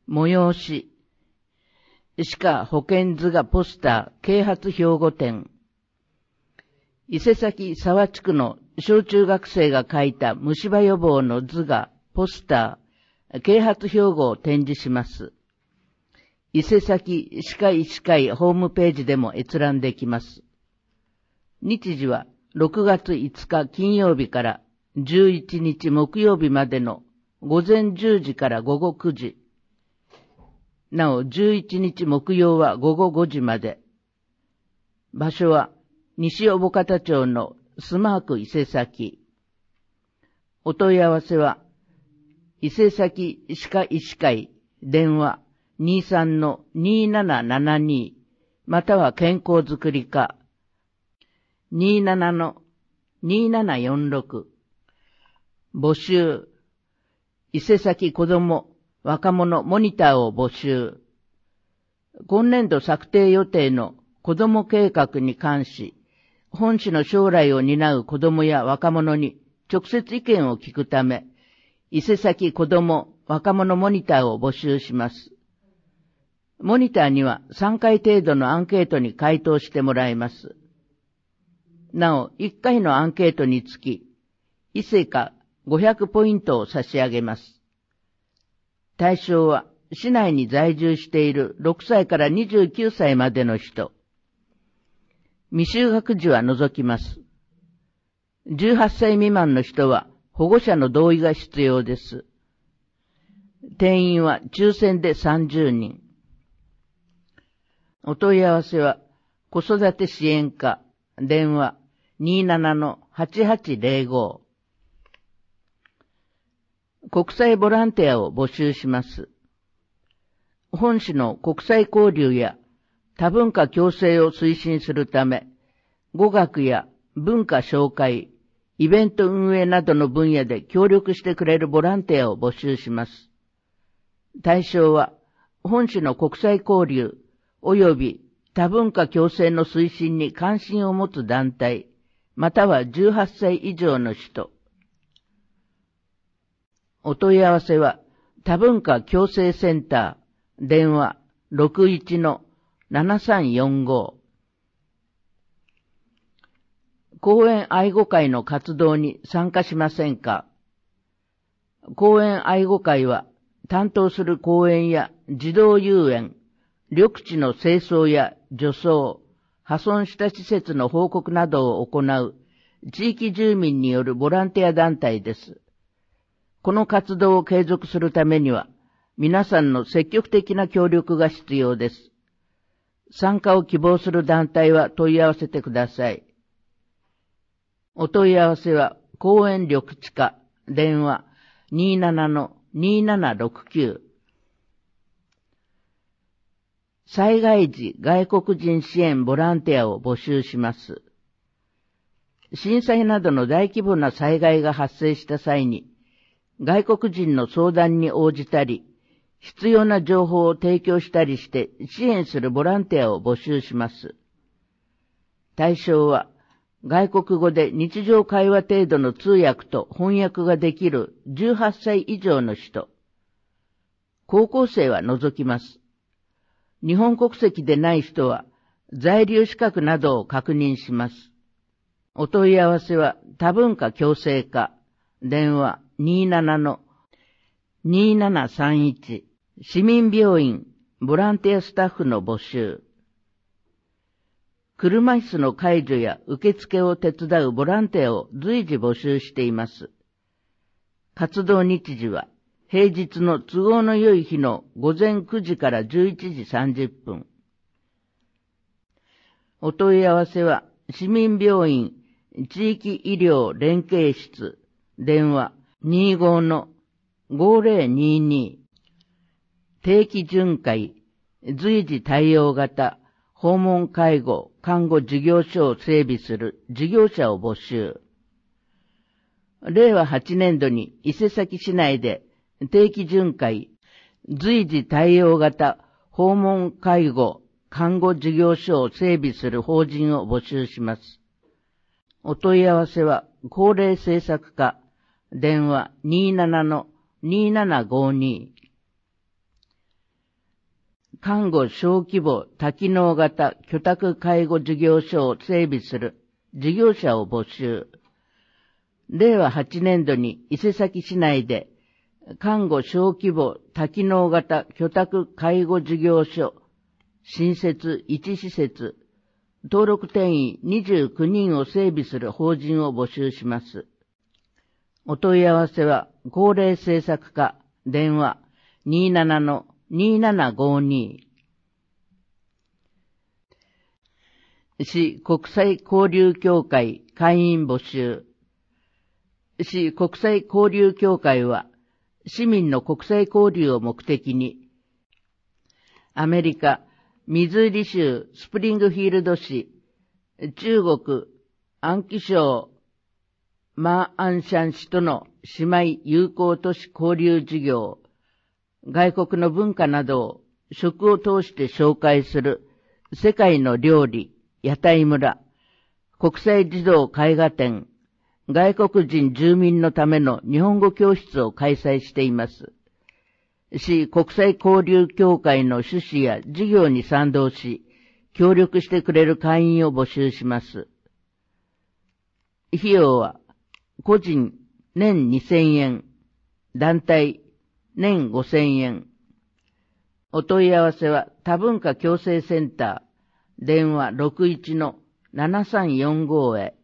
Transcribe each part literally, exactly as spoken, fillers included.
催し、歯科保健図画ポスター啓発兵庫展。伊勢崎沢地区の小中学生が書いた虫歯予防の図画、ポスター、啓発標語を展示します。伊勢崎歯科医師会ホームページでも閲覧できます。日時はろくがついつか金曜日からじゅういちにち木曜日までの午前じゅうじから午後くじ。なおじゅういちにち木曜は午後ごじまで。場所は西小保方町のスマーク伊勢崎。お問い合わせは、伊勢崎歯科医師会電話 にじゅうさんのにーななななに または健康づくり課 にじゅうななのにーななよんろく。募集。伊勢崎子ども若者モニターを募集。今年度策定予定の子ども計画に関し、本市の将来を担う子どもや若者に直接意見を聞くため、伊勢崎子ども若者モニターを募集します。モニターにはさんかい程度のアンケートに回答してもらいます。なお、いっかいのアンケートにつき、伊勢かごひゃくポイントを差し上げます。対象は、市内に在住しているろくさいからにじゅうきゅうさいまでの人。未就学児は除きます。じゅうはっさい未満の人は保護者の同意が必要です。定員は抽選でさんじゅうにん。お問い合わせは、子育て支援課、電話 にじゅうななのはちはちぜろご。国際ボランティアを募集します。本市の国際交流や多文化共生を推進するため、語学や文化紹介、イベント運営などの分野で協力してくれるボランティアを募集します。対象は、本市の国際交流及び多文化共生の推進に関心を持つ団体、またはじゅうはっさい以上の人。お問い合わせは、多文化共生センター、電話 ろくいちのななさんよんご。公園愛護会の活動に参加しませんか？公園愛護会は、担当する公園や児童遊園、緑地の清掃や除草、破損した施設の報告などを行う地域住民によるボランティア団体です。この活動を継続するためには、皆さんの積極的な協力が必要です。参加を希望する団体は問い合わせてください。お問い合わせは、公園緑地課、電話 にじゅうななのにーななろくきゅう。災害時外国人支援ボランティアを募集します。震災などの大規模な災害が発生した際に、外国人の相談に応じたり、必要な情報を提供したりして支援するボランティアを募集します。対象は、外国語で日常会話程度の通訳と翻訳ができるじゅうはっさい以上の人。高校生は除きます。日本国籍でない人は、在留資格などを確認します。お問い合わせは多文化共生課、電話 にじゅうななのにーななさんいち。市民病院、ボランティアスタッフの募集。車椅子の介助や受付を手伝うボランティアを随時募集しています。活動日時は、平日の都合の良い日の午前くじからじゅういちじさんじゅっぷん。お問い合わせは、市民病院地域医療連携室、電話 にじゅうごのごぜろにに。定期巡回、随時対応型、訪問介護、看護事業所を整備する事業者を募集。れいわはちねんどに伊勢崎市内で定期巡回、随時対応型、訪問介護、看護事業所を整備する法人を募集します。お問い合わせは、高齢政策課、電話 にじゅうななのにーななごに。 看護小規模多機能型居宅介護事業所を整備する事業者を募集。れいわはちねんどに伊勢崎市内で看護小規模多機能型居宅介護事業所新設いち施設登録定員にじゅうきゅうにんを整備する法人を募集します。お問い合わせは高齢政策課電話 にじゅうななのにじゅうななごに。市国際交流協会会員募集。市国際交流協会は市民の国際交流を目的にアメリカミズーリ州スプリングフィールド市、中国安徽省マーアンシャン市との姉妹友好都市交流事業、外国の文化などを食を通して紹介する世界の料理、屋台村、国際児童絵画展、外国人住民のための日本語教室を開催しています。市国際交流協会の趣旨や事業に賛同し、協力してくれる会員を募集します。費用は、個人年にせんえん、団体年ごせんえん。お問い合わせは多文化共生センター、電話 ろくいちのななさんよんご へ。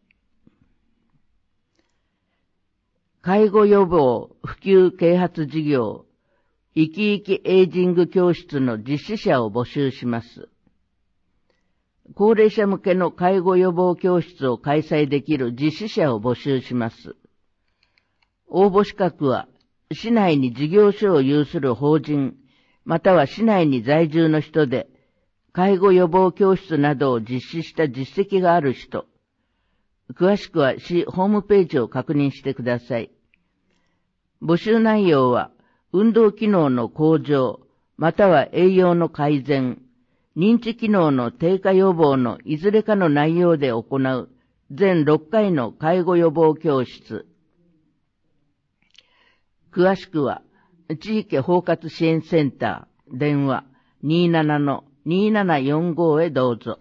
介護予防普及啓発事業、生き生きエイジング教室の実施者を募集します。高齢者向けの介護予防教室を開催できる実施者を募集します。応募資格は、市内に事業所を有する法人、または市内に在住の人で、介護予防教室などを実施した実績がある人。詳しくは市ホームページを確認してください。募集内容は、運動機能の向上、または栄養の改善、認知機能の低下予防のいずれかの内容で行う全ろっかいの介護予防教室。詳しくは、地域包括支援センター、電話 にじゅうななのにじゅうななよんご へどうぞ。